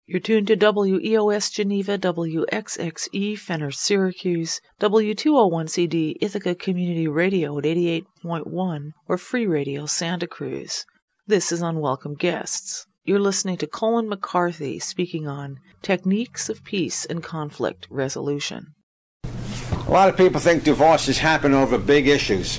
You're tuned to WEOS Geneva, WXXE Fenner Syracuse, W201CD Ithaca Community Radio at 88.1, or Free Radio Santa Cruz. This is Unwelcome Guests. You're listening to Colin McCarthy speaking on Techniques of Peace and Conflict Resolution. A lot of people think divorces happen over big issues.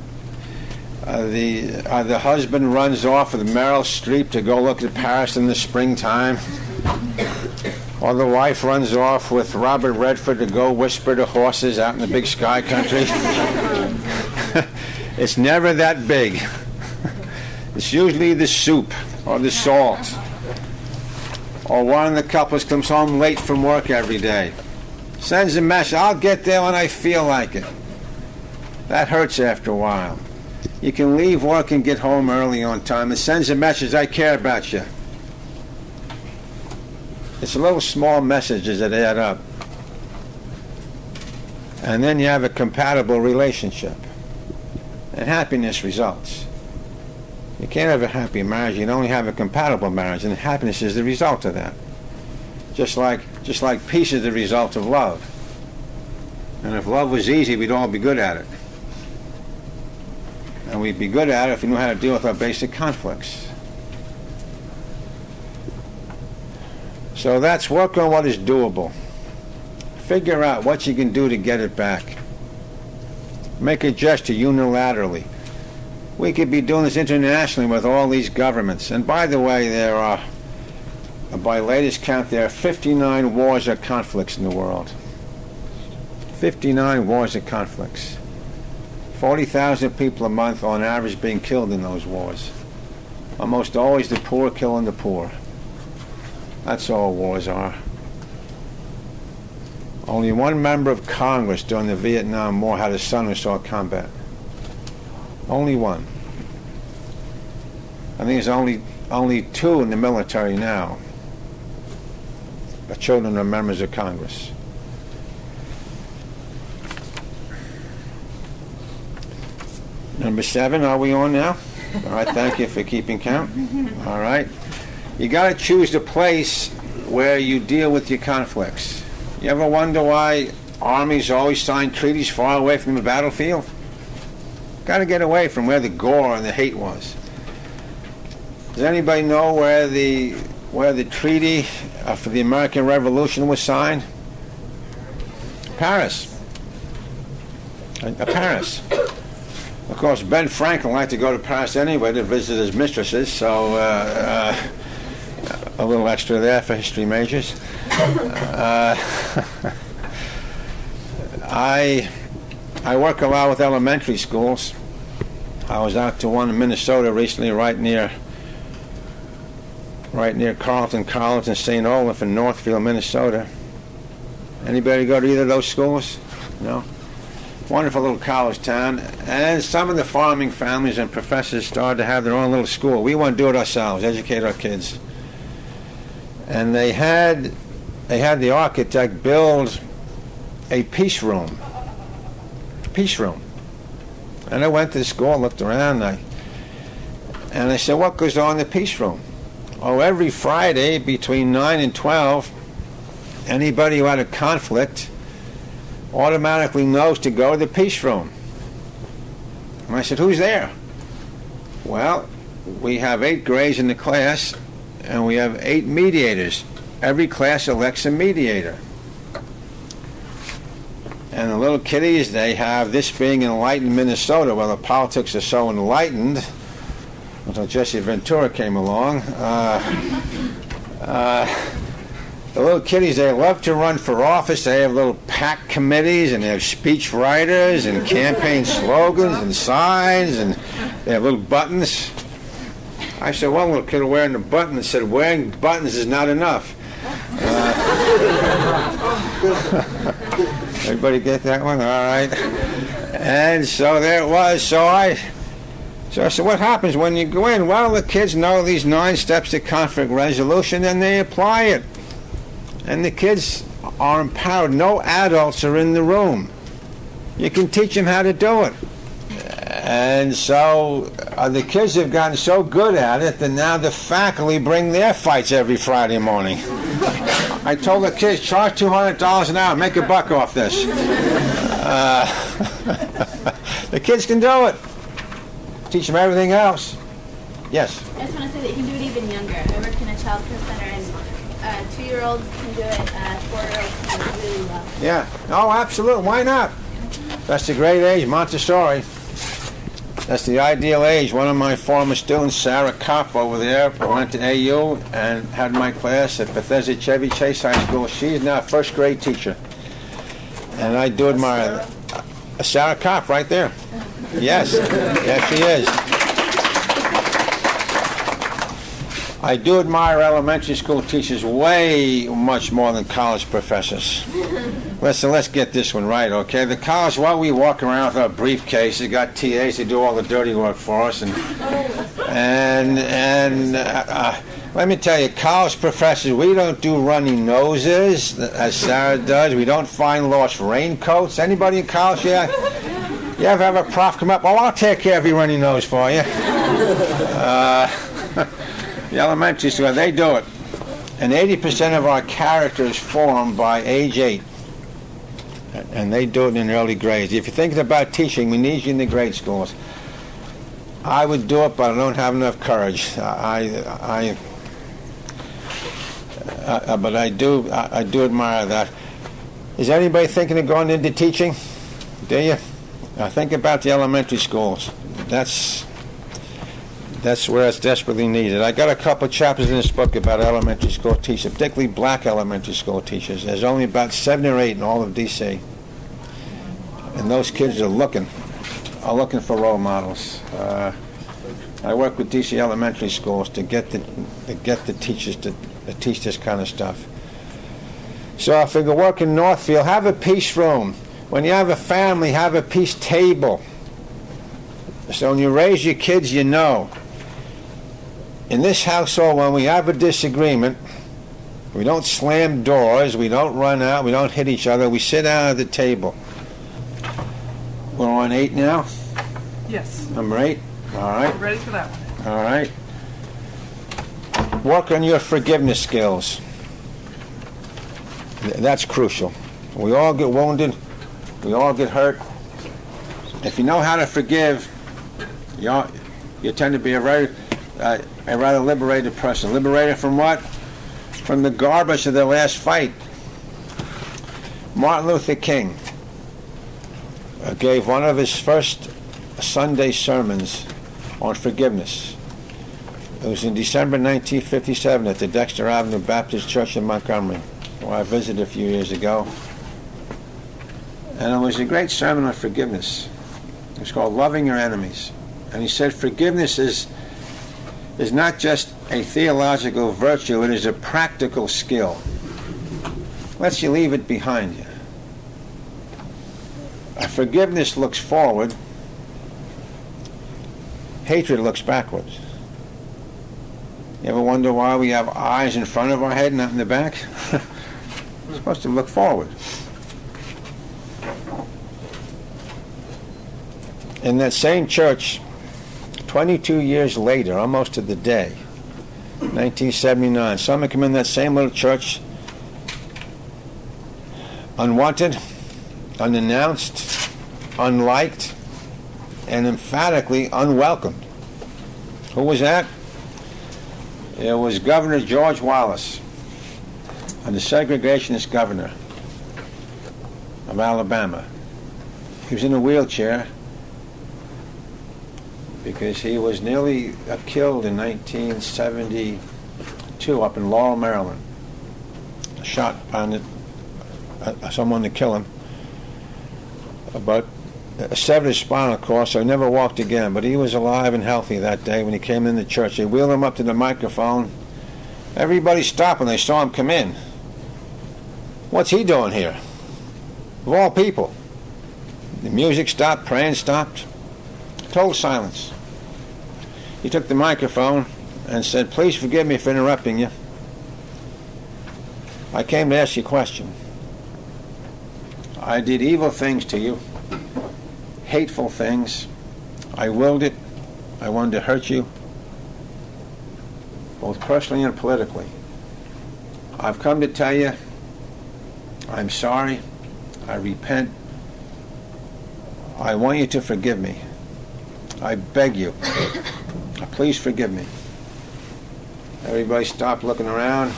The husband runs off with Meryl Streep to go look at Paris in the springtime. Or the wife runs off with Robert Redford to go whisper to horses out in the big sky country. It's never that big. It's usually the soup or the salt. Or one of the couples comes home late from work every day. Sends a message, I'll get there when I feel like it. That hurts after a while. You can leave work and get home early on time. It sends a message, I care about you. It's little small messages that add up. And then you have a compatible relationship. And happiness results. You can't have a happy marriage, you can only have a compatible marriage, and happiness is the result of that. Just like peace is the result of love. And if love was easy, we'd all be good at it. And we'd be good at it if we knew how to deal with our basic conflicts. So that's work on what is doable. Figure out what you can do to get it back. Make a gesture unilaterally. We could be doing this internationally with all these governments. And by the way, there are, by latest count, there are 59 wars or conflicts in the world. 59 wars or conflicts. 40,000 people a month on average being killed in those wars. Almost always the poor killing the poor. That's all wars are. Only one member of Congress during the Vietnam War had a son who saw combat. Only one. I think there's only two in the military now. The children are members of Congress. Number 7, are we on now? All right, thank you for keeping count. All right. You got to choose the place where you deal with your conflicts. You ever wonder why armies always sign treaties far away from the battlefield? Got to get away from where the gore and the hate was. Does anybody know where the treaty for the American Revolution was signed? Paris. Paris. Of course, Ben Franklin liked to go to Paris anyway to visit his mistresses, so a little extra there for history majors. I work a lot with elementary schools. I was out to one in Minnesota recently, right near Carleton College in St. Olaf in Northfield, Minnesota. Anybody go to either of those schools? No? Wonderful little college town. And some of the farming families and professors started to have their own little school. We want to do it ourselves, educate our kids. And they had the architect build a peace room. Peace room. And I went to the school, looked around, and I said, what goes on in the peace room? Oh, every Friday between 9 and 12, anybody who had a conflict automatically knows to go to the peace room. And I said, who's there? Well, we have 8 grades in the class, and we have 8 mediators. Every class elects a mediator. And the little kiddies, they have, this being enlightened Minnesota, where the politics are so enlightened, until Jesse Ventura came along, the little kiddies, they love to run for office. They have little PAC committees, and they have speech writers, and campaign slogans, and signs, and they have little buttons. I said, one little kid wearing the button and said, wearing buttons is not enough. Everybody get that one? All right. And so there it was. So I said, what happens when you go in? Well, the kids know these 9 steps to conflict resolution, and they apply it. And the kids are empowered. No adults are in the room. You can teach them how to do it. And so the kids have gotten so good at it that now the faculty bring their fights every Friday morning. I told the kids, charge $200 an hour, make a buck off this. The kids can do it. Teach them everything else. Yes? I just want to say that you can do it even younger. I work in a child care center, and 2-year-olds can do it, 4-year-olds can do it really well. Yeah. Oh, absolutely. Why not? That's the great age, Montessori. That's the ideal age. One of my former students, Sarah Kopp over there, went to AU and had my class at Bethesda Chevy Chase High School. She is now a first grade teacher. And I do admire Sarah Kopp right there. Yes. Yes, she is. I do admire elementary school teachers way much more than college professors. Listen, let's get this one right, okay? The college, while we walk around with our briefcases, got TAs to do all the dirty work for us, and let me tell you, college professors, we don't do runny noses, as Sarah does. We don't find lost raincoats. Anybody in college, yeah? You ever have a prof come up, oh, I'll take care of your runny nose for you. The elementary school, they do it. And 80% of our character is formed by age 8. And they do it in early grades. If you're thinking about teaching, we need you in the grade schools. I would do it, but I don't have enough courage. But I do admire that. Is anybody thinking of going into teaching? Do you? Think about the elementary schools. That's where it's desperately needed. I got a couple chapters in this book about elementary school teachers, particularly black elementary school teachers. There's only about 7 or 8 in all of D.C. And those kids are looking for role models. I work with D.C. elementary schools to get the teachers to teach this kind of stuff. So if you work in Northfield, have a peace room. When you have a family, have a peace table. So when you raise your kids, you know. In this household, when we have a disagreement, we don't slam doors, we don't run out, we don't hit each other, we sit down at the table. We're on 8 now? Yes. Number 8? All right. We're ready for that one. All right. Work on your forgiveness skills. That's crucial. We all get wounded. We all get hurt. If you know how to forgive, you tend to be a rather liberated person. Liberated from what? From the garbage of their last fight. Martin Luther King gave one of his first Sunday sermons on forgiveness. It was in December 1957 at the Dexter Avenue Baptist Church in Montgomery, where I visited a few years ago. And it was a great sermon on forgiveness. It was called Loving Your Enemies. And he said forgiveness is not just a theological virtue, it is a practical skill. Lets you leave it behind you. Forgiveness looks forward. Hatred looks backwards. You ever wonder why we have eyes in front of our head, not in the back? We're supposed to look forward. In that same church, 22 years later, almost to the day, 1979, someone came in that same little church, unwanted, unannounced, unliked, and emphatically unwelcomed. Who was that? It was Governor George Wallace, the segregationist governor of Alabama. He was in a wheelchair because he was nearly killed in 1972 up in Laurel, Maryland. Shot on someone to kill him. But severed his spinal cord, so he never walked again. But he was alive and healthy that day when he came in the church. They wheeled him up to the microphone. Everybody stopped when they saw him come in. What's he doing here? Of all people. The music stopped, praying stopped. Total silence. He took the microphone and said, "Please forgive me for interrupting you. I came to ask you a question. I did evil things to you, hateful things. I willed it. I wanted to hurt you, both personally and politically. I've come to tell you, I'm sorry. I repent. I want you to forgive me. I beg you. Please forgive me. Everybody stopped looking around.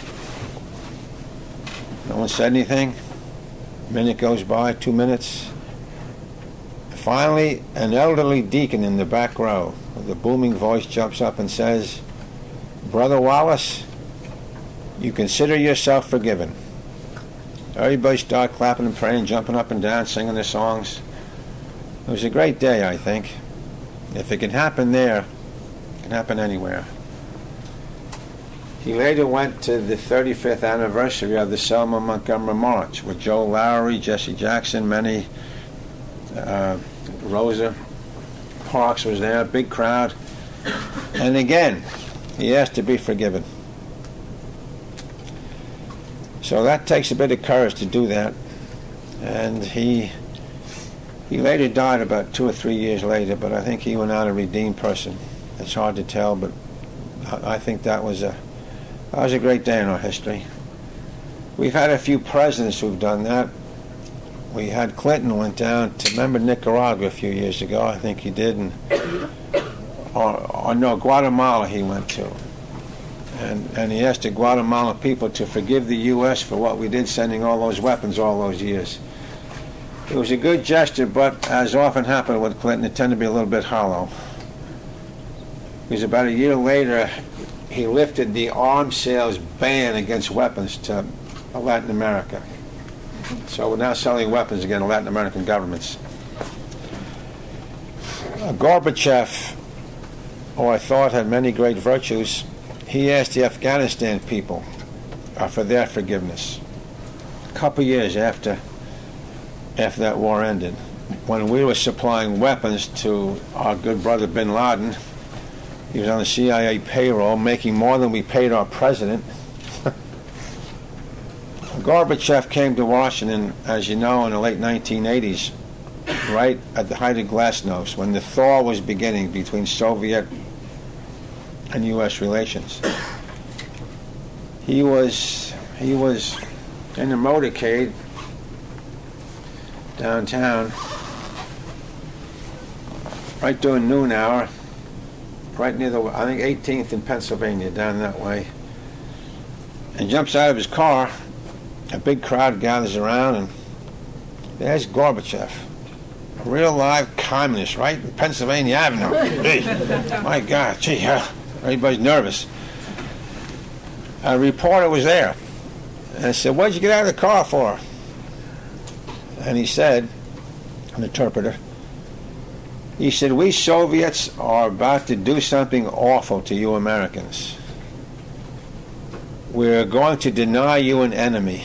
No one said anything. A minute goes by, 2 minutes. Finally, an elderly deacon in the back row with a booming voice jumps up and says, "Brother Wallace, you consider yourself forgiven." Everybody started clapping and praying, jumping up and down, singing their songs. It was a great day, I think. If it can happen there, it can happen anywhere. He later went to the 35th anniversary of the Selma Montgomery March with Joe Lowery, Jesse Jackson, many, Rosa Parks was there, big crowd. And again, he asked to be forgiven. So that takes a bit of courage to do that. And he later died about 2 or 3 years later, but I think he went out a redeemed person. It's hard to tell, but I think that was a great day in our history. We've had a few presidents who've done that. We had Clinton went down to, remember Nicaragua a few years ago, I think he did, and or no, Guatemala he went to. And he asked the Guatemalan people to forgive the U.S. for what we did, sending all those weapons all those years. It was a good gesture, but as often happened with Clinton, it tended to be a little bit hollow. Because about a year later, he lifted the arms sales ban against weapons to Latin America. So we're now selling weapons again to Latin American governments. Gorbachev, who I thought had many great virtues, he asked the Afghanistan people for their forgiveness. A couple of years after that war ended, when we were supplying weapons to our good brother bin Laden, he was on the CIA payroll, making more than we paid our president. Gorbachev came to Washington, as you know, in the late 1980s, right at the height of Glasnost, when the thaw was beginning between Soviet and U.S. relations. He was in the motorcade downtown, right during noon hour, right near the, I think 18th in Pennsylvania, down that way, and jumps out of his car. A big crowd gathers around, and there's Gorbachev, a real live communist, right in Pennsylvania Avenue. Gee, my God, gee, everybody's nervous. A reporter was there, and I said, "What'd you get out of the car for?" And he said, an interpreter, he said, "We Soviets are about to do something awful to you Americans. We're going to deny you an enemy."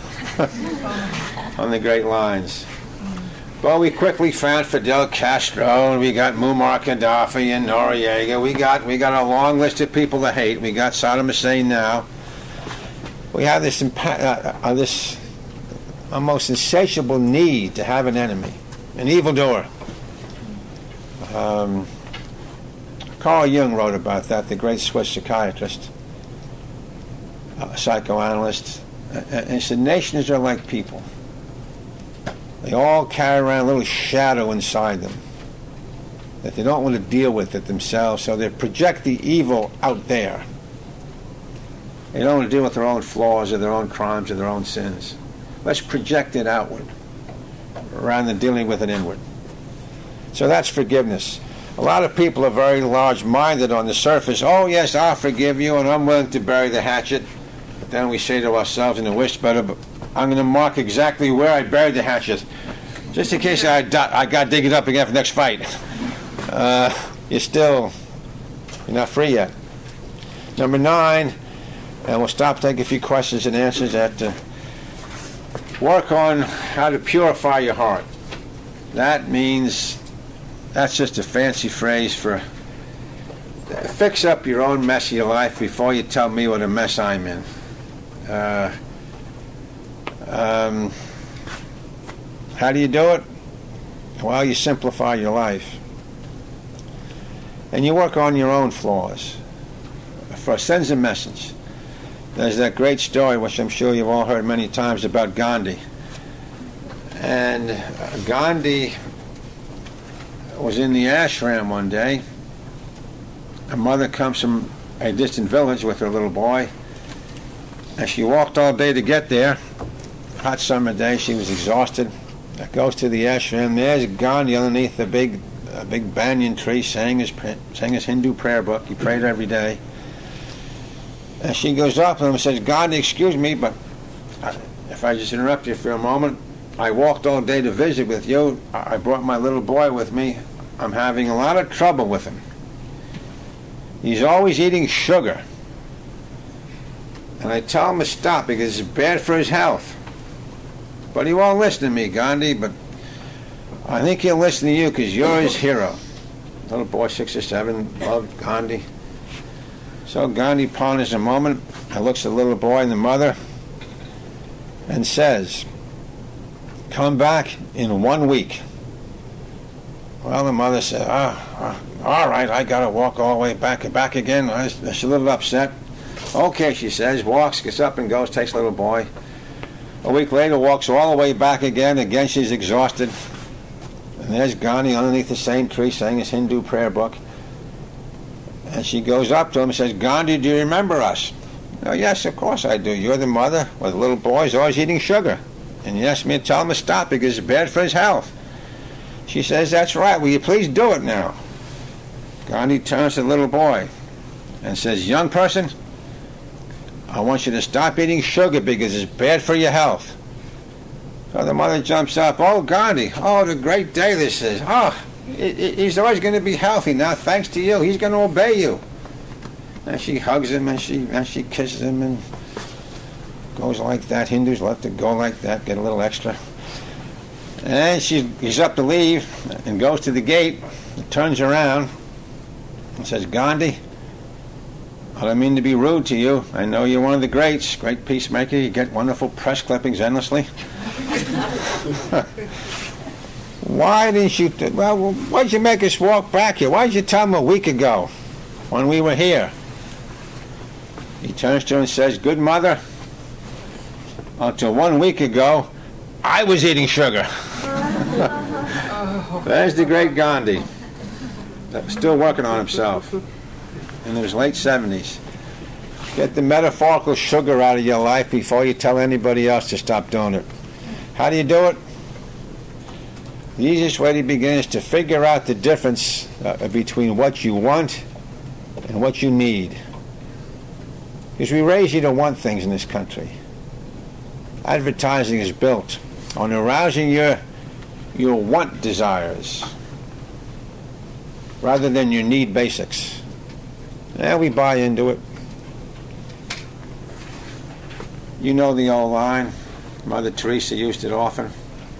On the great lines. Well, we quickly found Fidel Castro, and we got Muammar Gaddafi and Noriega. We got a long list of people to hate. We got Saddam Hussein now. We have this almost insatiable need to have an enemy, an evildoer. Carl Jung wrote about that, the great Swiss psychiatrist, psychoanalyst. And he said, nations are like people. They all carry around a little shadow inside them that they don't want to deal with it themselves, so they project the evil out there. They don't want to deal with their own flaws or their own crimes or their own sins. Let's project it outward rather than dealing with it inward. So that's forgiveness. A lot of people are very large-minded on the surface. Oh, yes, I'll forgive you, and I'm willing to bury the hatchet. But then we say to ourselves in the whisper, but I'm going to mark exactly where I buried the hatchet, just in case I got to dig it up again for the next fight. You're not free yet. Number 9, and we'll stop, take a few questions and answers. Work on how to purify your heart. That means, that's just a fancy phrase for fix up your own mess of your life before you tell me what a mess I'm in. How do you do it? Well, you simplify your life. And you work on your own flaws. First, sends a message there's that great story, which I'm sure you've all heard many times, about Gandhi. And Gandhi was in the ashram one day. A mother comes from a distant village with her little boy, and she walked all day to get there. Hot summer day, she was exhausted. Goes to the ashram. There's Gandhi underneath a big banyan tree, saying his Hindu prayer book. He prayed every day. And she goes up to him and says, "Gandhi, excuse me, but if I just interrupt you for a moment, I walked all day to visit with you. I brought my little boy with me. I'm having a lot of trouble with him. He's always eating sugar. And I tell him to stop because it's bad for his health. But he won't listen to me, Gandhi, but I think he'll listen to you because you're his hero." Little boy, 6 or 7, loved Gandhi. So Gandhi ponders a moment and looks at the little boy and the mother and says, "Come back in 1 week." Well, the mother said, all right, I got to walk all the way back again. She's a little upset. Okay, she says, walks, gets up and goes, takes the little boy. A week later, walks all the way back again. Again, she's exhausted. And there's Gandhi underneath the same tree saying his Hindu prayer book. And she goes up to him and says, "Gandhi, do you remember us?" "Oh, yes, of course I do. You're the mother with the little boys always eating sugar. And you asked me to tell him to stop because it's bad for his health." She says, "That's right. Will you please do it now?" Gandhi turns to the little boy and says, "Young person, I want you to stop eating sugar because it's bad for your health." So the mother jumps up. "Oh, Gandhi, oh, the great day this is. Oh, he's always going to be healthy now, thanks to you. He's going to obey you." And she hugs him and she kisses him and goes like that. Hindus love to go like that, get a little extra. And he's up to leave and goes to the gate, turns around and says, "Gandhi, I don't mean to be rude to you. I know you're one of the greats, great peacemaker. You get wonderful press clippings endlessly. Why didn't you, why'd you make us walk back here? Why did you tell him a week ago when we were here?" He turns to her and says, "Good mother, until 1 week ago, I was eating sugar." There's the great Gandhi, still working on himself in his late 70s. Get the metaphorical sugar out of your life before you tell anybody else to stop doing it. How do you do it? The easiest way to begin is to figure out the difference between what you want and what you need. Because we raise you to want things in this country. Advertising is built on arousing your want desires rather than your need basics. We buy into it. You know the old line. Mother Teresa used it often.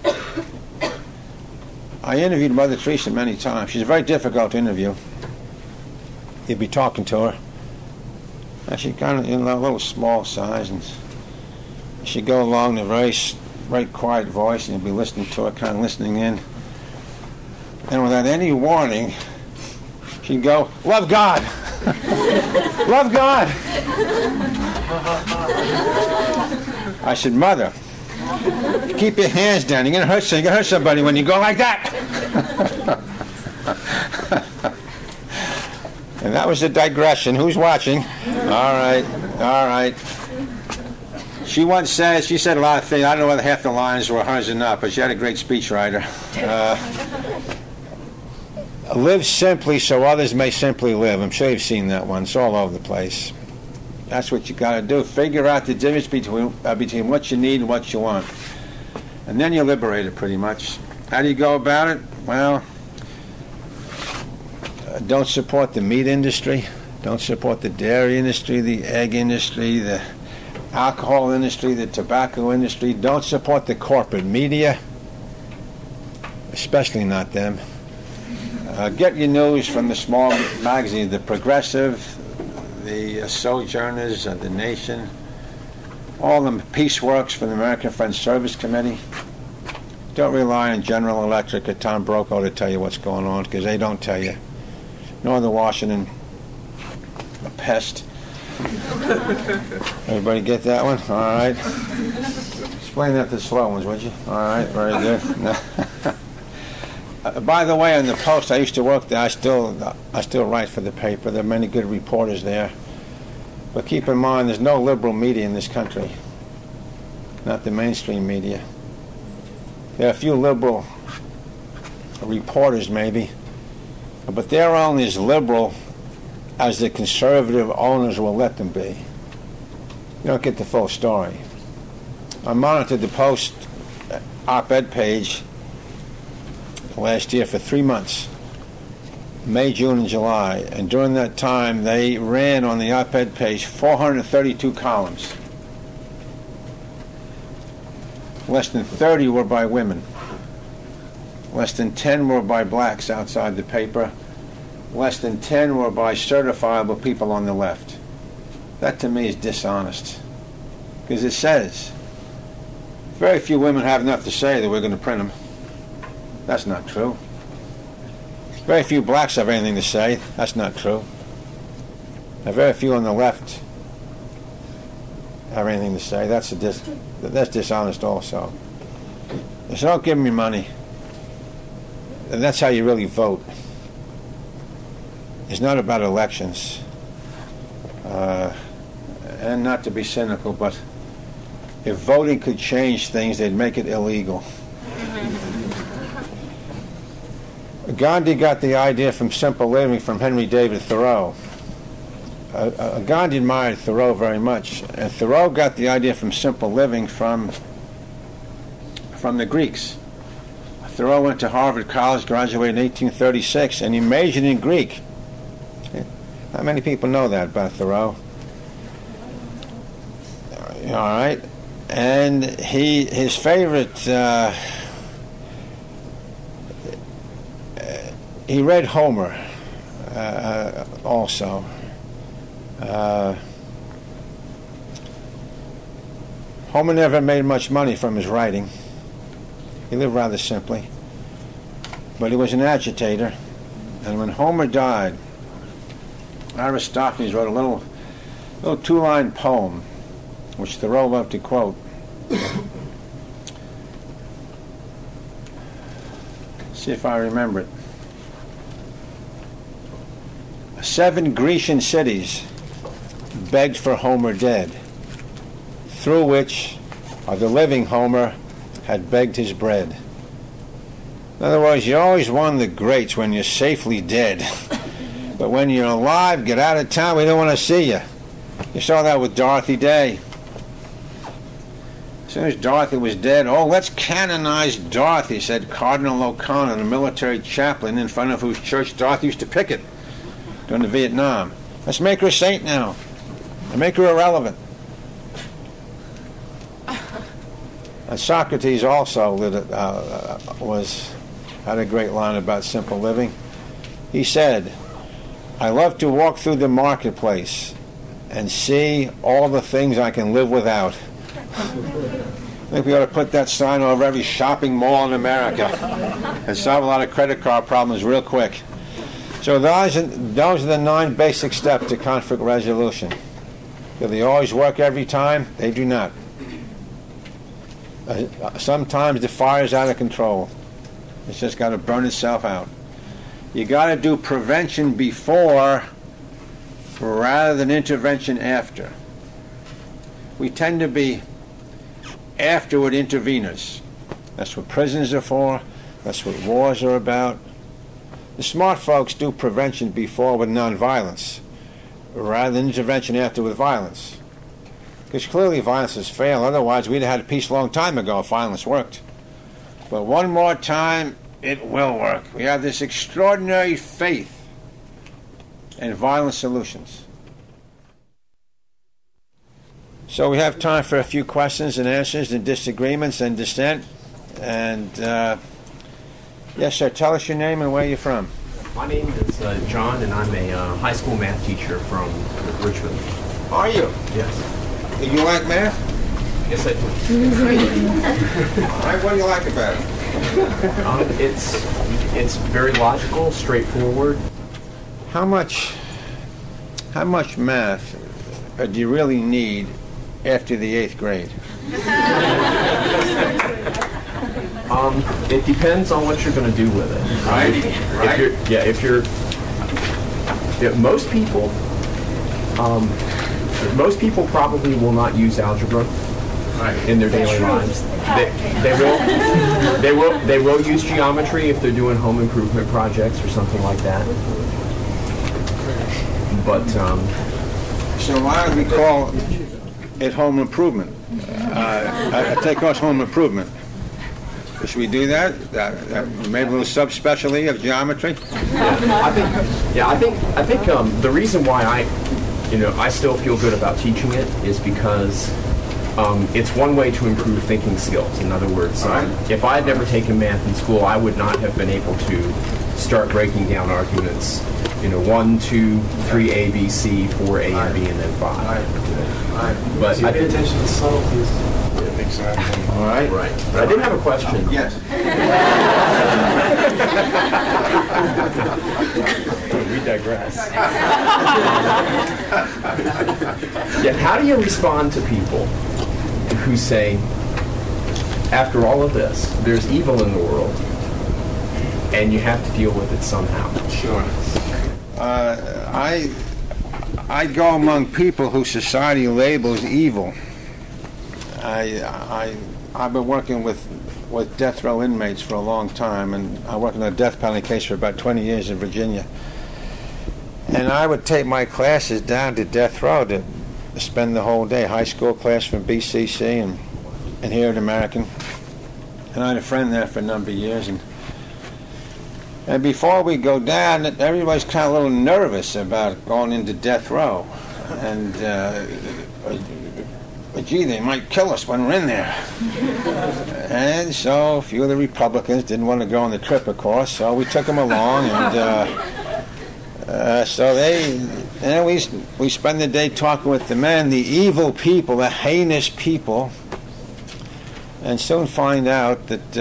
I interviewed Mother Teresa many times. She's very difficult to interview. You'd be talking to her, and she's kind of in a little small size, and she'd go along in a very quiet voice, and you'd be listening to her, kind of listening in. And without any warning, she'd go, "Love God." "Love God." I said, "Mother, keep your hands down. You're going to hurt somebody when you go like that." And that was a digression. Who's watching? All right. She once said, she said a lot of things. I don't know whether half the lines were hers or not, but she had a great speechwriter. Live simply so others may simply live. I'm sure you've seen that one. It's all over the place. That's what you got to do. Figure out the difference between what you need and what you want. And then you're liberated pretty much. How do you go about it? Well, don't support the meat industry. Don't support the dairy industry, the egg industry, the alcohol industry, the tobacco industry. Don't support the corporate media, especially not them. Get your news from the small magazines, the Progressive, the Sojourners, the Nation, all the Peaceworks from the American Friends Service Committee. Don't rely on General Electric or Tom Brokaw to tell you what's going on, because they don't tell you. Nor the Washington, a pest. Everybody get that one? All right. Explain that to the slow ones, would you? All right, very good. By the way, on the Post, I used to work there. I still write for the paper. There are many good reporters there. But keep in mind, there's no liberal media in this country. Not the mainstream media. There are a few liberal reporters, maybe, but they're only as liberal as the conservative owners will let them be. You don't get the full story. I monitored the Post op-ed page last year for 3 months, May, June, and July, and during that time they ran on the op-ed page 432 columns. Less than 30 were by women. Less than 10 were by blacks outside the paper. Less than 10 were by certifiable people on the left. That to me is dishonest. Because it says, very few women have enough to say that we're going to print them. That's not true. Very few blacks have anything to say. That's not true. And very few on the left have anything to say. That's dishonest also. So don't give me money. And that's how you really vote. It's not about elections. And not to be cynical, but if voting could change things, they'd make it illegal. Gandhi got the idea from simple living from Henry David Thoreau. Gandhi admired Thoreau very much, and Thoreau got the idea from simple living from the Greeks. Thoreau went to Harvard College, graduated in 1836, and he majored in Greek. Not many people know that about Thoreau. All right, and his favorite. He read Homer also. Homer never made much money from his writing. He lived rather simply. But he was an agitator. And when Homer died, Aristophanes wrote a little two-line poem, which Thoreau loved to quote. See if I remember it. 7 Grecian cities begged for Homer dead, through which the living Homer had begged his bread. In other words, you always won the greats when you're safely dead. But when you're alive, get out of town, we don't want to see you. You saw that with Dorothy Day. As soon as Dorothy was dead, oh, let's canonize Dorothy, said Cardinal O'Connor, the military chaplain in front of whose church Dorothy used to picket during the Vietnam. Let's make her a saint now and make her irrelevant. And Socrates also had a great line about simple living. He said, I love to walk through the marketplace and see all the things I can live without. I think we ought to put that sign over every shopping mall in America and solve a lot of credit card problems real quick. So those are the 9 basic steps to conflict resolution. Do they always work every time? They do not. Sometimes the fire's out of control. It's just got to burn itself out. You got to do prevention before rather than intervention after. We tend to be afterward interveners. That's what prisons are for. That's what wars are about. The smart folks do prevention before with nonviolence, rather than intervention after with violence. Because clearly violence has failed. Otherwise, we'd have had peace a long time ago if violence worked. But one more time, it will work. We have this extraordinary faith in violent solutions. So we have time for a few questions and answers and disagreements and dissent. And yes, sir, tell us your name and where you're from. My name is John, and I'm a high school math teacher from Richmond. Are you? Yes. Do you like math? Yes, I do. All right, what do you like about it? It's very logical, straightforward. How much math do you really need after the 8th grade? It depends on what you're going to do with it. Right. Most people probably will not use algebra in their daily lives. They will use geometry if they're doing home improvement projects or something like that. But so why do we call it home improvement? I take off home improvement. Should we do that? Maybe a little subspecialty of geometry? I think the reason why I still feel good about teaching it is because it's one way to improve thinking skills. In other words, if I had never taken math in school, I would not have been able to start breaking down arguments. 1, 2, 3, A, B, C, 4, A, and B, and then 5. But So you pay attention to subtleties. Exactly. All right. Right. But I did have a question. Yes. We digress. Yeah, how do you respond to people who say, after all of this, there's evil in the world, and you have to deal with it somehow? Sure. I go among people who society labels evil. I've been working with death row inmates for a long time, and I worked on a death penalty case for about 20 years in Virginia. And I would take my classes down to death row to spend the whole day, high school class from BCC and here at American. And I had a friend there for a number of years, and before we go down, everybody's kind of a little nervous about going into death row. And, gee, they might kill us when we're in there. And so a few of the Republicans didn't want to go on the trip, of course, so we took them along. And we spend the day talking with the men, the evil people, the heinous people, and soon find out that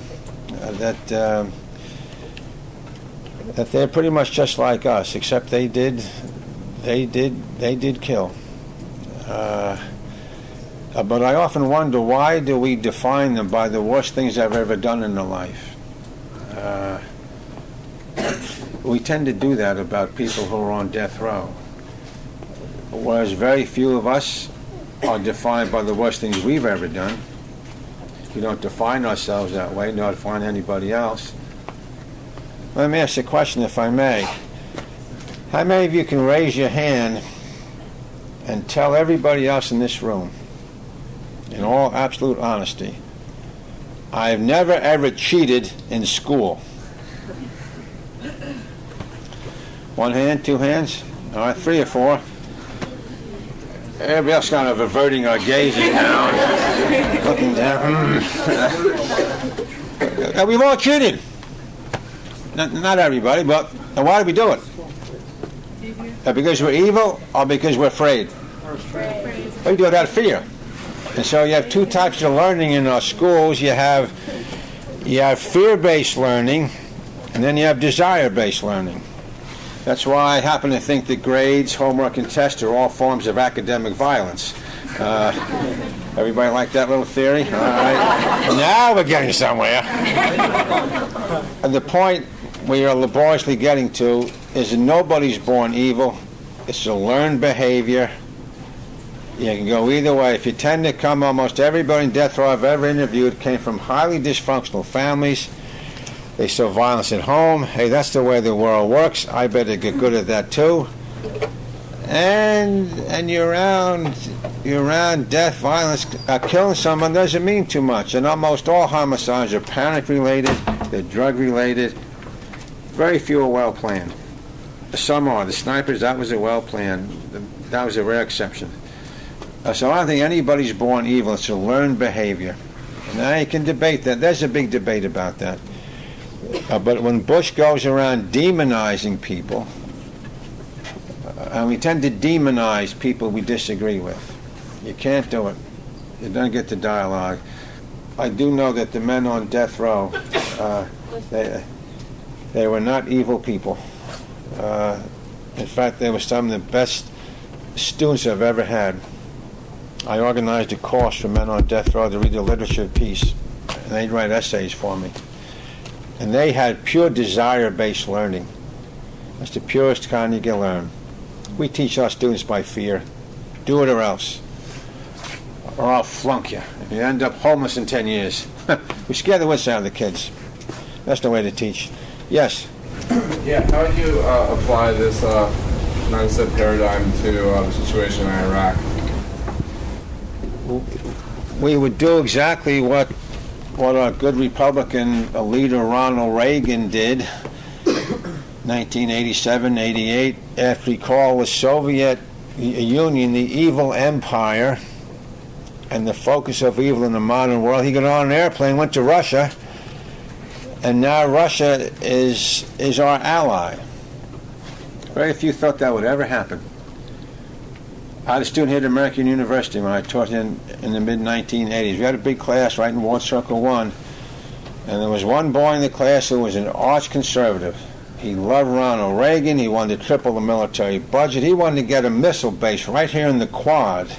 they're pretty much just like us, except they did kill. But I often wonder, why do we define them by the worst things I've ever done in their life? We tend to do that about people who are on death row, whereas very few of us are defined by the worst things we've ever done. We don't define ourselves that way, nor define anybody else. Let me ask you a question, if I may. How many of you can raise your hand and tell everybody else in this room, in all absolute honesty, I've never ever cheated in school? One hand, two hands, all right, 3 or 4. Everybody else kind of averting our gazing now, looking down. We've all cheated. Not everybody, but why do we do it? Because we're evil or because we're afraid? We do it out of fear. And so you have 2 types of learning in our schools. You have fear-based learning, and then you have desire-based learning. That's why I happen to think that grades, homework, and tests are all forms of academic violence. Everybody like that little theory? All right. Now we're getting somewhere. And the point we are laboriously getting to is that nobody's born evil. It's a learned behavior. You can go either way. If you tend to come, almost everybody in death row I've ever interviewed came from highly dysfunctional families. They saw violence at home. Hey, that's the way the world works. I better get good at that too. And you're around death, violence, killing someone doesn't mean too much. And almost all homicides are panic-related, they're drug-related. Very few are well-planned. Some are. The snipers, that was a well-planned. That was a rare exception. So I don't think anybody's born evil. It's a learned behavior. Now you can debate that. There's a big debate about that. But when Bush goes around demonizing people, and we tend to demonize people we disagree with. You can't do it. You don't get to dialogue. I do know that the men on death row, they were not evil people. In fact, they were some of the best students I've ever had. I organized a course for men on death row to read the literature of peace, and they'd write essays for me. And they had pure desire-based learning. That's the purest kind you can learn. We teach our students by fear. Do it or else. Or I'll flunk you. You end up homeless in 10 years. We scare the wits out of the kids. That's the way to teach. Yes? Yeah, how would you apply this mindset paradigm to the situation in Iraq? We would do exactly what our good Republican leader Ronald Reagan did 1987, 88, after he called the Soviet Union the evil empire and the focus of evil in the modern world. He got on an airplane, went to Russia, and now Russia is our ally. Very few thought that would ever happen. I had a student here at American University when I taught in the mid-1980s. We had a big class right in Ward Circle 1, and there was one boy in the class who was an arch conservative. He loved Ronald Reagan. He wanted to triple the military budget. He wanted to get a missile base right here in the Quad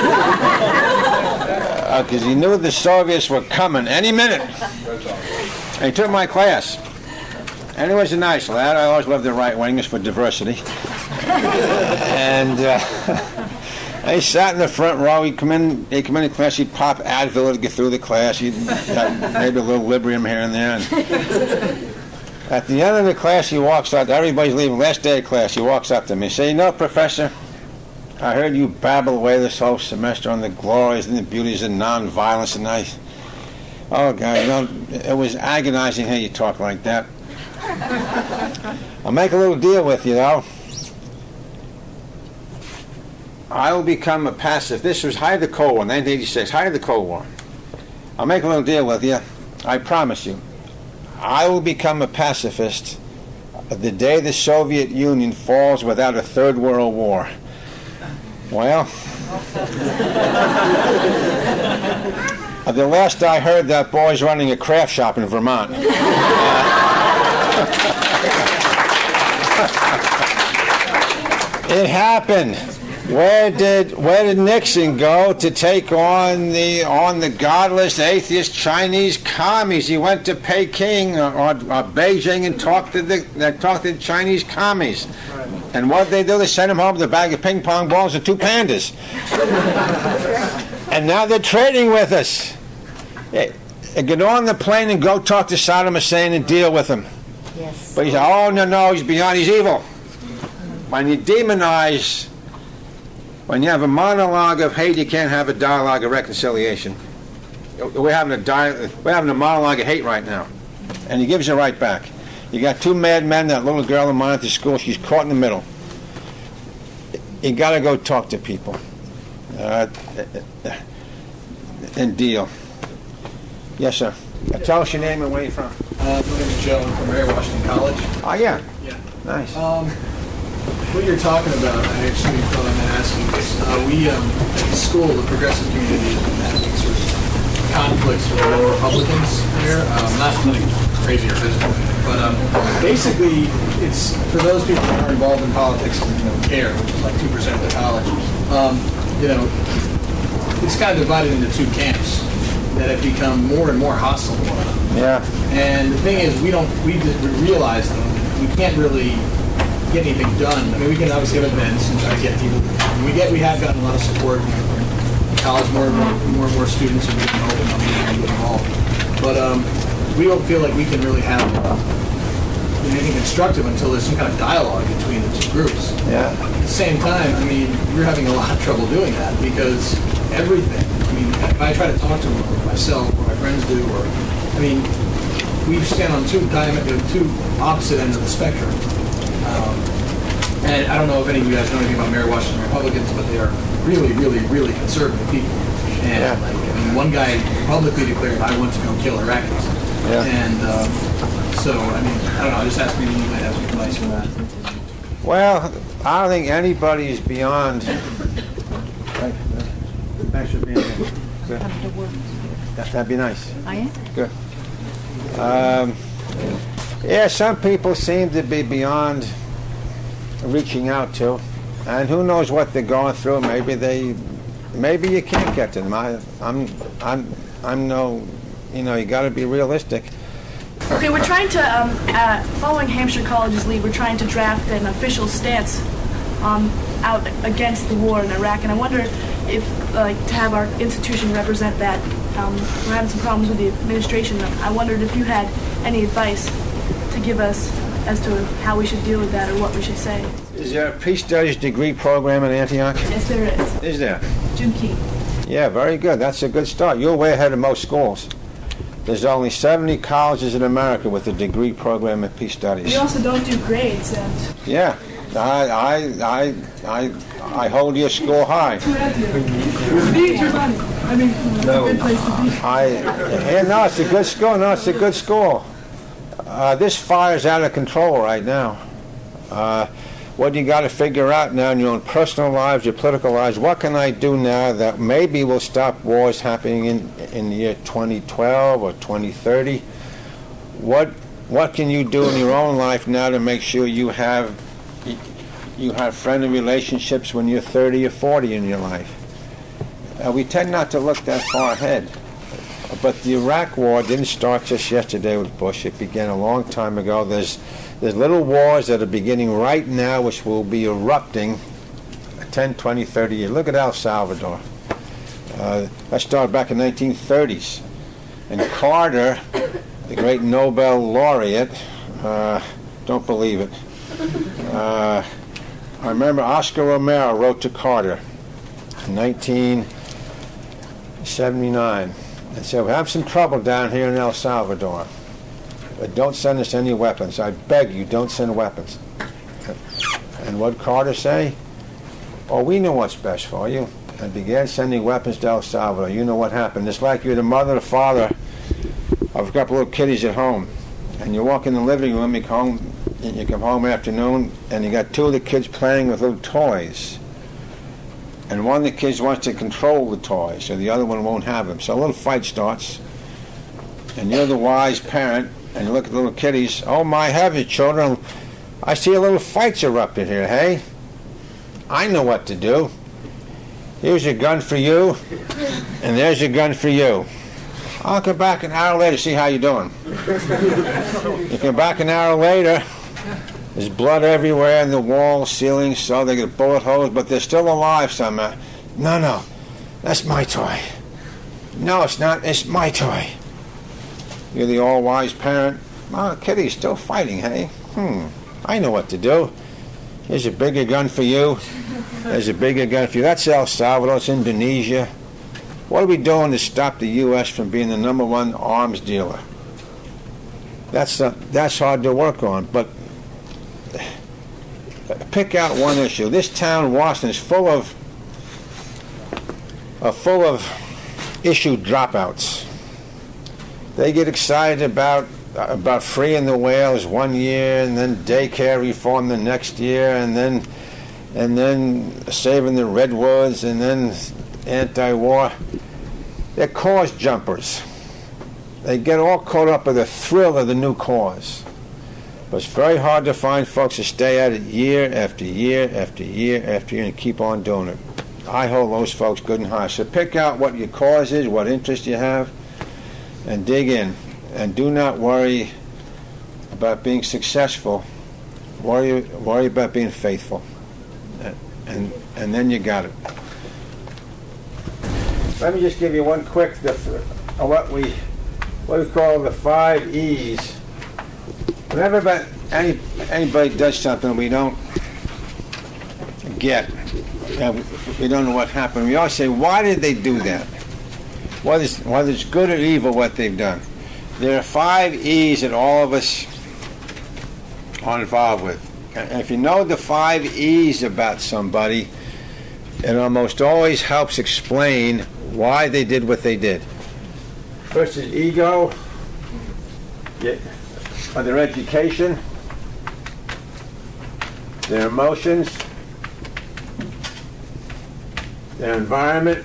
because he knew the Soviets were coming any minute. And he took my class. And he was a nice lad. I always loved the right-wingers for diversity. And he sat in the front row. He'd come in to class. He'd pop Advil to get through the class. He'd have maybe a little Librium here and there. And at the end of the class, he walks out. Everybody's leaving. Last day of class, he walks up to me and says, "You know, Professor, I heard you babble away this whole semester on the glories and the beauties of nonviolence, and oh, God, you know, it was agonizing how you talk like that. I'll make a little deal with you, though. I will become a pacifist." This was height of the Cold War, 1986, height of the Cold War. "I'll make a little deal with you. I promise you. I will become a pacifist the day the Soviet Union falls without a third world war." Well, the last I heard, that boy's running a craft shop in Vermont. It happened. Where did Nixon go to take on the godless atheist Chinese commies? He went to Peking or Beijing and talked to the Chinese commies. Right. And what did they do? They sent him home with a bag of ping pong balls and 2 pandas. And now they're trading with us. Get on the plane and go talk to Saddam Hussein and deal with him. Yes. But he said, "Oh, no, he's beyond, he's evil." When you demonize, when you have a monologue of hate, you can't have a dialogue of reconciliation. We're having a monologue of hate right now, and he gives you right back. You got 2 mad men, that little girl in mine at the school, she's caught in the middle. You got to go talk to people and deal. Yes, sir. Tell us your name and where you're from. My name is Joe. I'm from Mary Washington College. Oh, yeah. Yeah. Nice. What you're talking about, I actually thought I'm asking this. We, at the school, the progressive community, has been having sort of conflicts with the Republicans here. Not something crazy or physical, but basically, it's for those people who are involved in politics and don't care, which is like 2% of the college. It's kind of divided into 2 camps that have become more and more hostile to one another. Yeah. And the thing is, we realize that we can't really get anything done. I mean, we can obviously have events and try to get people. We have gotten a lot of support. In college, more and more students are getting open up and getting involved. But we don't feel like we can really have anything constructive until there's some kind of dialogue between the 2 groups. Yeah. At the same time, I mean, we're having a lot of trouble doing that because everything. I mean, if I try to talk to them, or myself, or my friends do, or I mean, we stand on 2 opposite ends of the spectrum. And I don't know if any of you guys know anything about Mary Washington Republicans, but they are really, really, really conservative people. And one guy publicly declared, "I want to go kill Iraqis." Yeah. And so, I mean, I don't know. I just asked maybe you might have some advice for that. Well, I don't think anybody is beyond. Thanks for being here. Good. That'd be nice. I am. Good. Yeah, some people seem to be beyond reaching out to. And who knows what they're going through? Maybe you can't get to them. I'm no, you got to be realistic. Okay, we're trying to, following Hampshire College's lead, we're trying to draft an official stance out against the war in Iraq, and I wonder if, to have our institution represent that. We're having some problems with the administration. I wondered if you had any advice to give us as to how we should deal with that or what we should say. Is there a peace studies degree program in Antioch? Yes, there is. Is there? Jim Key. Yeah, very good. That's a good start. You're way ahead of most schools. There's only 70 colleges in America with a degree program in peace studies. We also don't do grades. Yeah, I hold your school high. Need your money. I mean, it's a good place to be. No, it's a good school. No, it's a good school. This fire's out of control right now. What you got to figure out now in your own personal lives, your political lives, what can I do now that maybe will stop wars happening in the year 2012 or 2030? What can you do in your own life now to make sure you have friendly relationships when you're 30 or 40 in your life? We tend not to look that far ahead. But the Iraq War didn't start just yesterday with Bush. It began a long time ago. There's little wars that are beginning right now which will be erupting 10, 20, 30 years. Look at El Salvador. That started back in the 1930s. And Carter, the great Nobel laureate, don't believe it. I remember Oscar Romero wrote to Carter in 1979 and said, we have some trouble down here in El Salvador, but don't send us any weapons. I beg you, don't send weapons. And what did Carter say? Oh, we know what's best for you. And began sending weapons to El Salvador. You know what happened. It's like you're the mother or father of a couple of kiddies at home, and you walk in the living room, you come home afternoon, and you got two of the kids playing with little toys. And one of the kids wants to control the toys, so the other one won't have them. So a little fight starts, and you're the wise parent, and you look at the little kiddies. Oh my heavens, children, I see a little fight's erupted here, hey? I know what to do. Here's your gun for you, and there's your gun for you. I'll come back an hour later, see how you're doing. You come back an hour later, there's blood everywhere in the walls, ceilings, so they get bullet holes, but they're still alive somehow. No, that's my toy. No, it's not, it's my toy. You're the all-wise parent. Oh, Kitty's still fighting, hey? I know what to do. Here's a bigger gun for you. There's a bigger gun for you. That's El Salvador, it's Indonesia. What are we doing to stop the U.S. from being the #1 arms dealer? That's hard to work on, but pick out one issue. This town, Washington, is full of issue dropouts. They get excited about freeing the whales one year, and then daycare reform the next year, and then saving the redwoods, and then anti-war. They're cause jumpers. They get all caught up with the thrill of the new cause. But it's very hard to find folks to stay at it year after year after year after year and keep on doing it. I hold those folks good and high. So pick out what your cause is, what interest you have, and dig in. And do not worry about being successful. Worry about being faithful. And then you got it. Let me just give you one quick what we call the 5 E's. Whenever anybody does something we don't get, we don't know what happened, we always say, why did they do that? Whether it's good or evil what they've done. There are 5 E's that all of us are involved with. And if you know the 5 E's about somebody, it almost always helps explain why they did what they did. First is ego, their education, their emotions, their environment,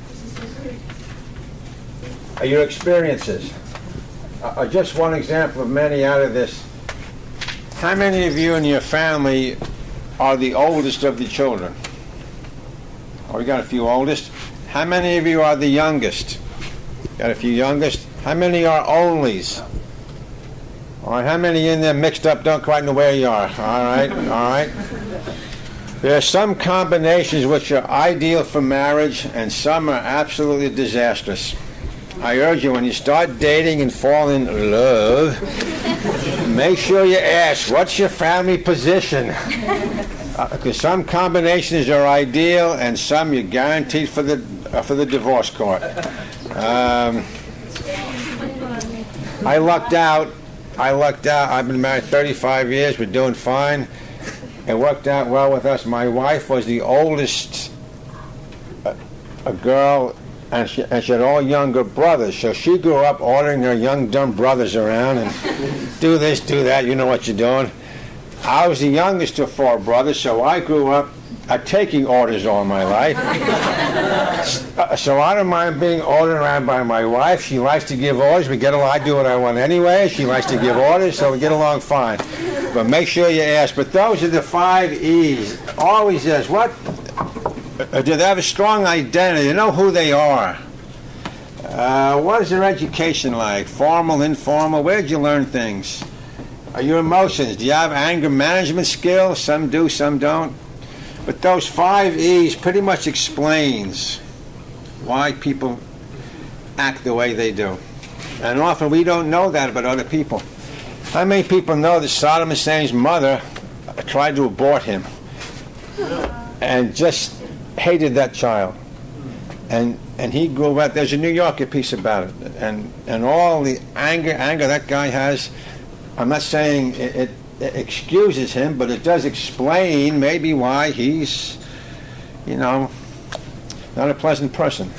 your experiences. Just one example of many out of this. How many of you in your family are the oldest of the children? Oh, we got a few oldest. How many of you are the youngest? Got a few youngest. How many are onlys? All right, how many in there mixed up don't quite know where you are? All right, all right. There are some combinations which are ideal for marriage, and some are absolutely disastrous. I urge you, when you start dating and fall in love, make sure you ask, what's your family position? Because some combinations are ideal, and some you're guaranteed for the divorce court. I lucked out. I've been married 35 years. We're doing fine. It worked out well with us. My wife was the oldest a girl, and she had all younger brothers. So she grew up ordering her young, dumb brothers around and do this, do that. You know what you're doing. I was the youngest of 4 brothers, so I grew up taking orders all my life. So I don't mind being ordered around by my wife. She likes to give orders. I do what I want anyway. She likes to give orders, so we get along fine. But make sure you ask. But those are the 5 E's. Always ask, what? Do they have a strong identity? You know who they are. What is their education like? Formal, informal? Where did you learn things? Your emotions. Do you have anger management skills? Some do, some don't. But those 5 E's pretty much explains why people act the way they do. And often we don't know that about other people. How many people know that Saddam Hussein's mother tried to abort him and just hated that child? And he grew up. There's a New Yorker piece about it. And all the anger that guy has, I'm not saying it excuses him, but it does explain maybe why he's, not a pleasant person.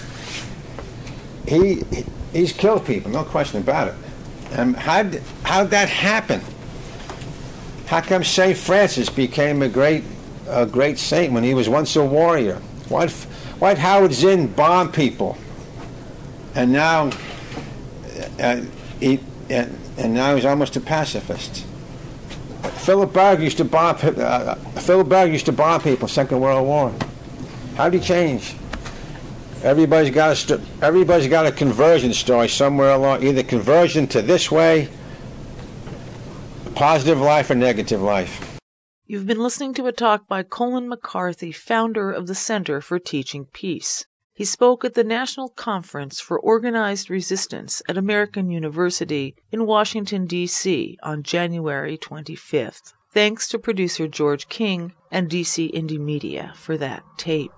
He's killed people, no question about it. And how'd that happen? How come St. Francis became a great saint when he was once a warrior? Why'd Howard Zinn bomb people? And now he's almost a pacifist. Philip Berg used to bomb people. Second World War. How did he change? Everybody's got a conversion story somewhere along. Either conversion to this way, positive life, or negative life. You've been listening to a talk by Colin McCarthy, founder of the Center for Teaching Peace. He spoke at the National Conference for Organized Resistance at American University in Washington, D.C. on January 25th. Thanks to producer George King and DC Indie Media for that tape.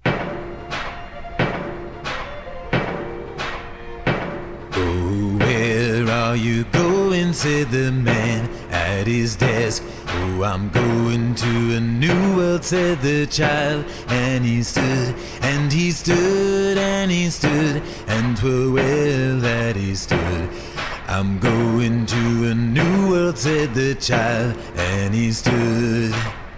Oh, where are you going, said the man at his desk. Oh, I'm going to a new world, said the child. And he stood, and he stood, and he stood, and 'twere well that he stood. I'm going to a new world, said the child, and he stood.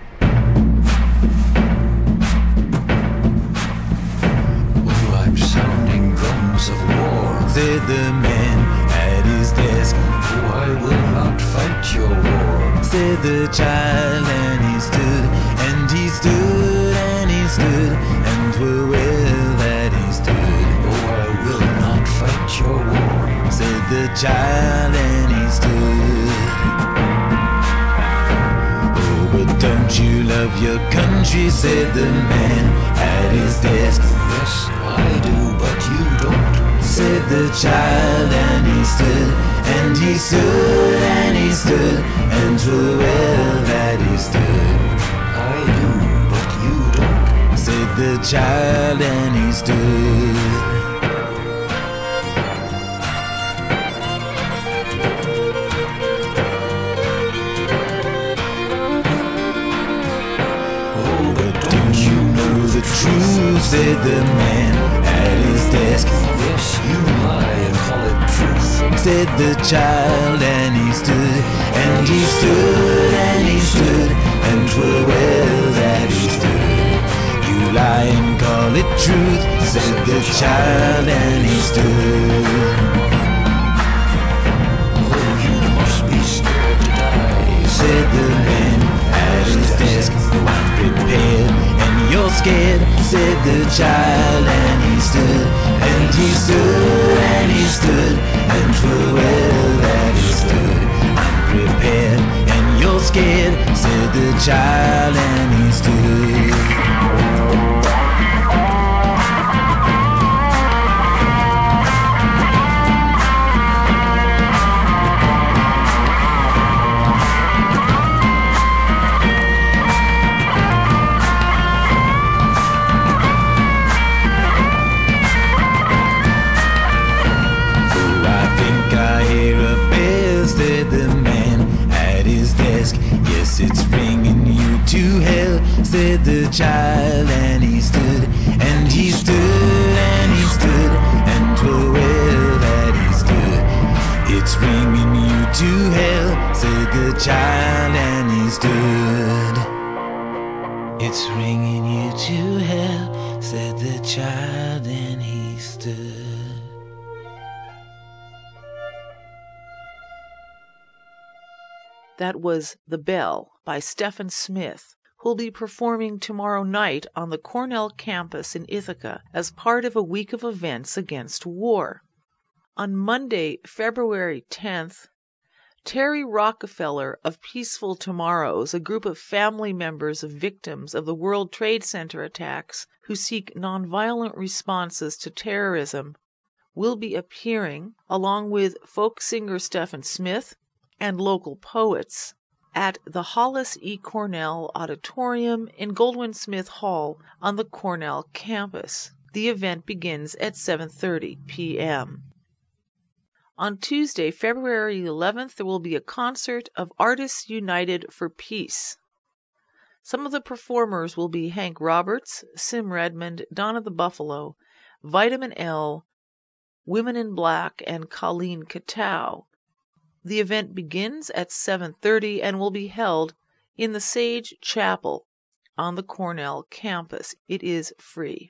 Oh, I'm sounding drums of war, said the man at his desk. Oh, I will not fight your war, said the child, and he stood, and he stood, and he stood, and 'twere well that he stood. Oh, I will not fight your war, said the child, and he stood. Oh, but don't you love your country, said the man at his desk. Yes, I do, but you don't, said the child, and he stood, and he stood, and he stood, and 'twere well that he stood. I do, but you don't, said the child, and he stood. Oh, but don't you know the truth, said the man at his desk. Yes, you lie and call it truth, said the child, and he stood, and he stood, and he stood, and 'twere well that he stood. You lie and call it truth, said the child, and he stood. Oh, you must be scared to die, said the man at his desk. said the child, and he stood, and he stood, and he stood, and 'twere well that he stood. I'm prepared, and you're scared, said the child, and he stood. Yes, it's ringing you to hell, said the child, and he stood, and he stood, and he stood, and 'twere well that he stood. It's ringing you to hell, said the child, and he stood. It's ringing you to hell, said the child, and he stood. That was The Bell by Stephen Smith, who'll be performing tomorrow night on the Cornell campus in Ithaca as part of a week of events against war. On Monday, February 10th, Terry Rockefeller of Peaceful Tomorrows, a group of family members of victims of the World Trade Center attacks who seek nonviolent responses to terrorism, will be appearing, along with folk singer Stephen Smith and local poets, at the Hollis E. Cornell Auditorium in Goldwin Smith Hall on the Cornell campus. The event begins at 7:30 p.m. On Tuesday, February 11th, there will be a concert of Artists United for Peace. Some of the performers will be Hank Roberts, Sim Redmond, Donna the Buffalo, Vitamin L, Women in Black, and Colleen Katow. The event begins at 7:30 and will be held in the Sage Chapel on the Cornell campus. It is free.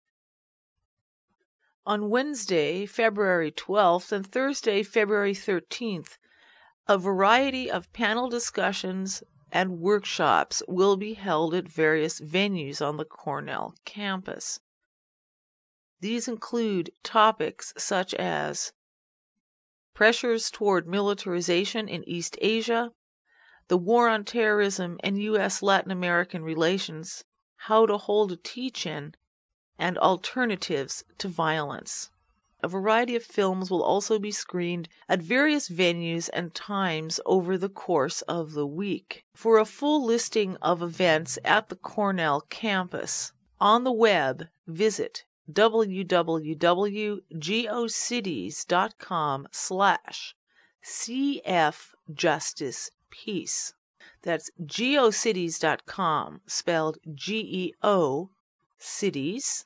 On Wednesday, February 12th and Thursday, February 13th, a variety of panel discussions and workshops will be held at various venues on the Cornell campus. These include topics such as pressures toward militarization in East Asia, the war on terrorism and U.S.-Latin American relations, how to hold a teach-in, and alternatives to violence. A variety of films will also be screened at various venues and times over the course of the week. For a full listing of events at the Cornell campus, on the web, visit www.geocities.com/cfjusticepeace. That's geocities.com, spelled G-E-O, cities,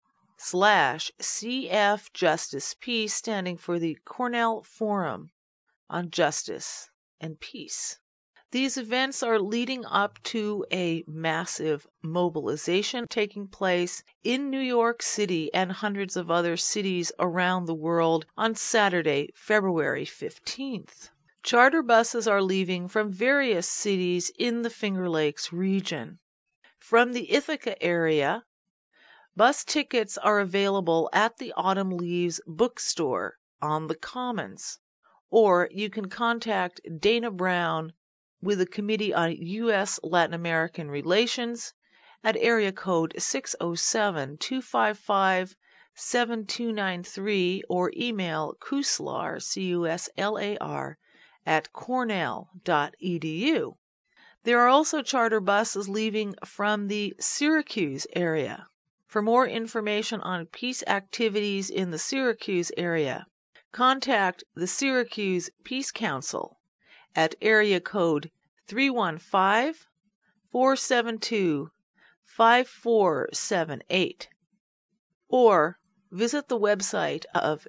/CF-Justice-Peace, standing for the Cornell Forum on Justice and Peace. These events are leading up to a massive mobilization taking place in New York City and hundreds of other cities around the world on Saturday, February 15th. Charter buses are leaving from various cities in the Finger Lakes region. From the Ithaca area, bus tickets are available at the Autumn Leaves bookstore on the Commons, or you can contact Dana Brown with the Committee on U.S.-Latin American Relations at area code 607-255-7293 or email Kuslar, C-U-S-L-A-R, at cornell.edu. There are also charter buses leaving from the Syracuse area. For more information on peace activities in the Syracuse area, contact the Syracuse Peace Council at area code 315-472-5478 or visit the website of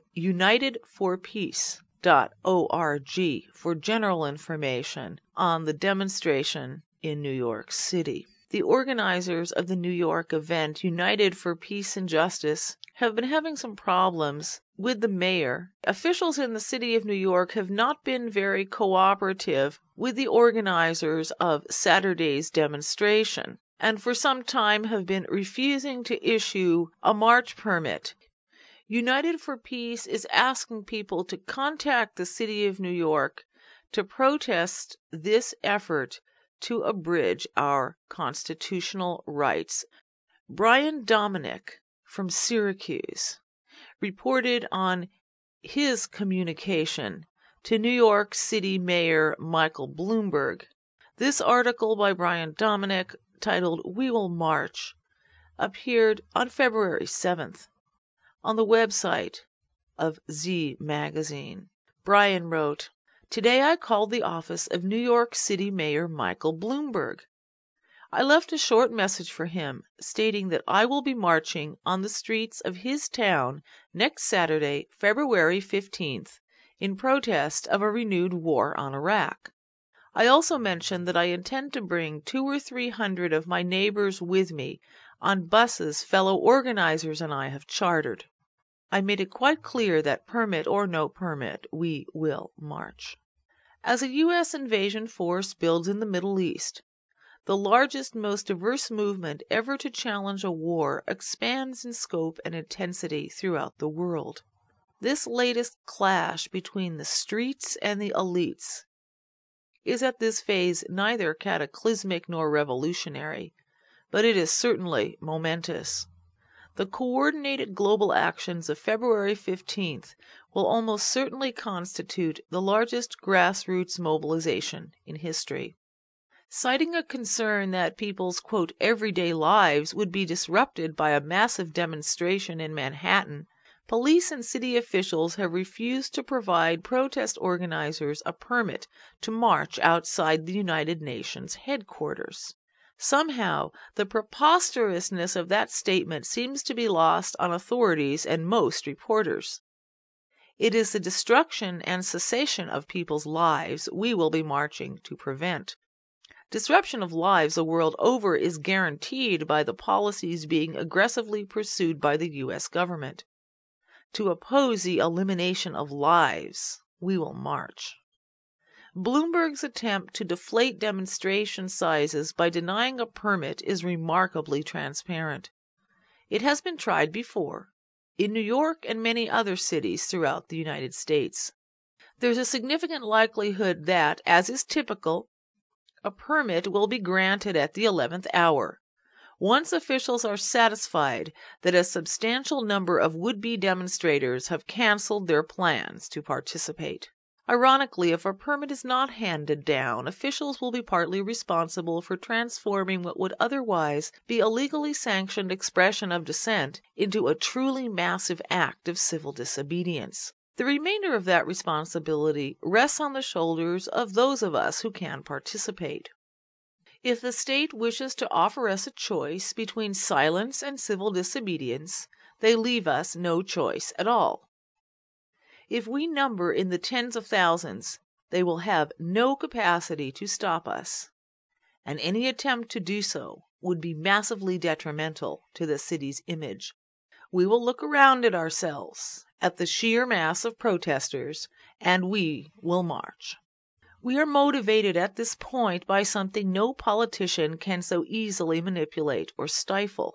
unitedforpeace.org for general information on the demonstration in New York City. The organizers of the New York event, United for Peace and Justice, have been having some problems with the mayor. Officials in the city of New York have not been very cooperative with the organizers of Saturday's demonstration. and for some time have been refusing to issue a march permit. United for Peace is asking people to contact the City of New York to protest this effort to abridge our constitutional rights. Brian Dominick from Syracuse reported on his communication to New York City Mayor Michael Bloomberg. This article by Brian Dominick, titled "We Will March," appeared on February 7th on the website of Z Magazine. Brian wrote, "Today I called the office of New York City Mayor Michael Bloomberg. I left a short message for him stating that I will be marching on the streets of his town next Saturday, February 15th, in protest of a renewed war on Iraq. I also mentioned that I intend to bring 200 or 300 of my neighbors with me on buses fellow organizers and I have chartered. I made it quite clear that permit or no permit, we will march." As a U.S. invasion force builds in the Middle East, the largest, most diverse movement ever to challenge a war expands in scope and intensity throughout the world. This latest clash between the streets and the elites is at this phase neither cataclysmic nor revolutionary, but it is certainly momentous. The coordinated global actions of February 15th will almost certainly constitute the largest grassroots mobilization in history. Citing a concern that people's, quote, everyday lives would be disrupted by a massive demonstration in Manhattan, police and city officials have refused to provide protest organizers a permit to march outside the United Nations headquarters. Somehow, the preposterousness of that statement seems to be lost on authorities and most reporters. It is the destruction and cessation of people's lives we will be marching to prevent. Disruption of lives the world over is guaranteed by the policies being aggressively pursued by the U.S. government. To oppose the elimination of lives, we will march. Bloomberg's attempt to deflate demonstration sizes by denying a permit is remarkably transparent. It has been tried before, in New York and many other cities throughout the United States. There's a significant likelihood that, as is typical, a permit will be granted at the 11th hour, once officials are satisfied that a substantial number of would-be demonstrators have canceled their plans to participate. Ironically, if a permit is not handed down, officials will be partly responsible for transforming what would otherwise be a legally sanctioned expression of dissent into a truly massive act of civil disobedience. The remainder of that responsibility rests on the shoulders of those of us who can participate. If the state wishes to offer us a choice between silence and civil disobedience, they leave us no choice at all. If we number in the tens of thousands, they will have no capacity to stop us, and any attempt to do so would be massively detrimental to the city's image. We will look around at ourselves, at the sheer mass of protesters, and we will march. We are motivated at this point by something no politician can so easily manipulate or stifle.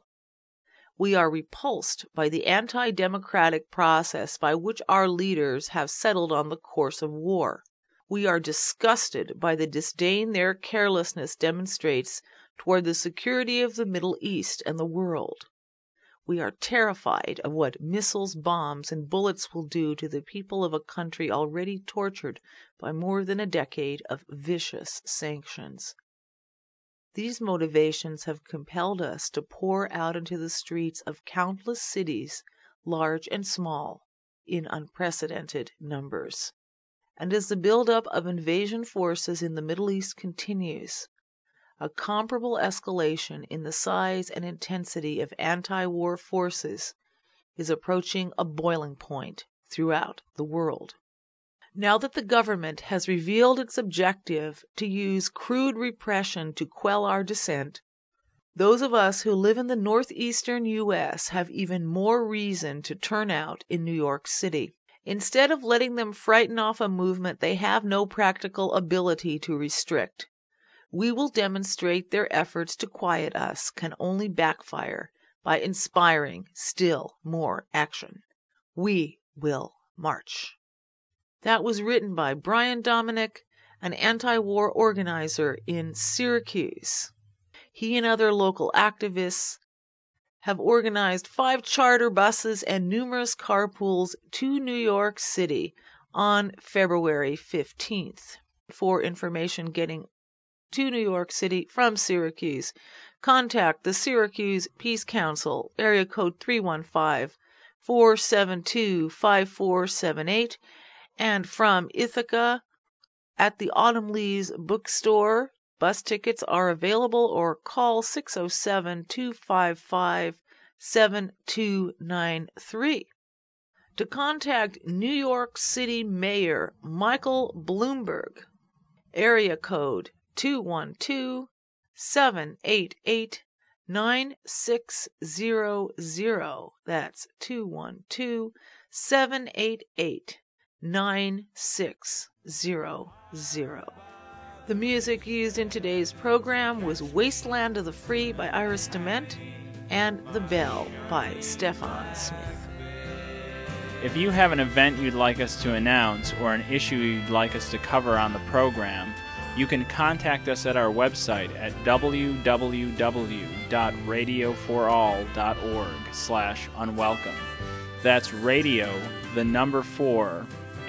We are repulsed by the anti-democratic process by which our leaders have settled on the course of war. We are disgusted by the disdain their carelessness demonstrates toward the security of the Middle East and the world. We are terrified of what missiles, bombs, and bullets will do to the people of a country already tortured by more than a decade of vicious sanctions. These motivations have compelled us to pour out into the streets of countless cities, large and small, in unprecedented numbers. And as the buildup of invasion forces in the Middle East continues, a comparable escalation in the size and intensity of anti-war forces is approaching a boiling point throughout the world. Now that the government has revealed its objective to use crude repression to quell our dissent, those of us who live in the northeastern U.S. have even more reason to turn out in New York City. Instead of letting them frighten off a movement they have no practical ability to restrict, We will demonstrate their efforts to quiet us can only backfire by inspiring still more action. We will march. That was written by Brian Dominic, an anti-war organizer in Syracuse. He and other local activists have organized 5 charter buses and numerous carpools to New York City on February 15th. For information getting to New York City from Syracuse, contact the Syracuse Peace Council, area code 315-472-5478, and from Ithaca at the Autumn Leaves Bookstore. Bus tickets are available, or call 607-255-7293. To contact New York City Mayor Michael Bloomberg, area code 212-788-9600. That's 212-788-9600. The music used in today's program was Wasteland of the Free by Iris DeMent and The Bell by Stefan Smith. If you have an event you'd like us to announce or an issue you'd like us to cover on the program, you can contact us at our website at www.radioforall.org/unwelcome. That's radio, the number 4,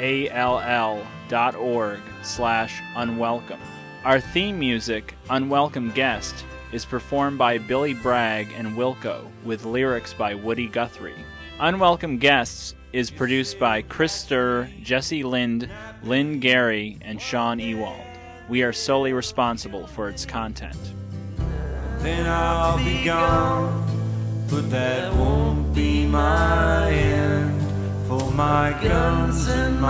ALL.org/unwelcome. Our theme music, Unwelcome Guest, is performed by Billy Bragg and Wilco, with lyrics by Woody Guthrie. Unwelcome Guests is produced by Chris Sturr, Jesse Lind, Lynn Gary, and Sean Ewald. We are solely responsible for its content. Then I'll be gone, but that won't be my end. For my guns and